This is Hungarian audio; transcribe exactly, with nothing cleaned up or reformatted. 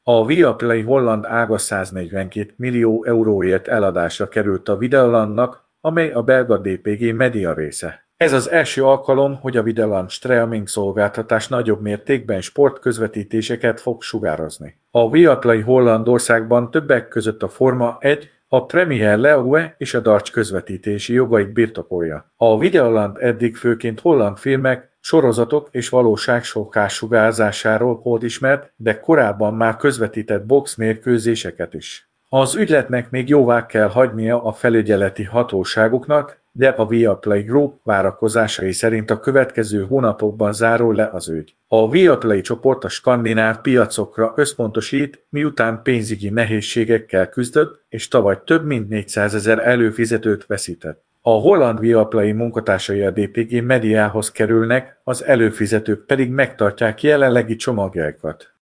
A Viaplay holland ága száznegyvenkét millió euróért eladásra került a Videolandnak, amely a belga dé pé gé Media része. Ez az első alkalom, hogy a Videoland streaming szolgáltatás nagyobb mértékben sportközvetítéseket fog sugározni. A Viaplay Hollandországban többek között a Forma egy, a Premier League és a darts közvetítési jogait birtokolja. A Videoland eddig főként holland filmek, sorozatok és valóságsokás sugárzásáról volt ismert, de korábban már közvetített boxmérkőzéseket is. Az ügyletnek még jóvá kell hagynia a felügyeleti hatóságoknak, de a Viaplay Group várakozásai szerint a következő hónapokban zárul le az ügy. A Viaplay csoport a skandináv piacokra összpontosít, miután pénzügyi nehézségekkel küzdött, és tavaly több mint négyszázezer előfizetőt veszített. A holland Viaplay munkatársai a dé pé gé Mediához kerülnek, az előfizetők pedig megtartják jelenlegi csomagjaikat.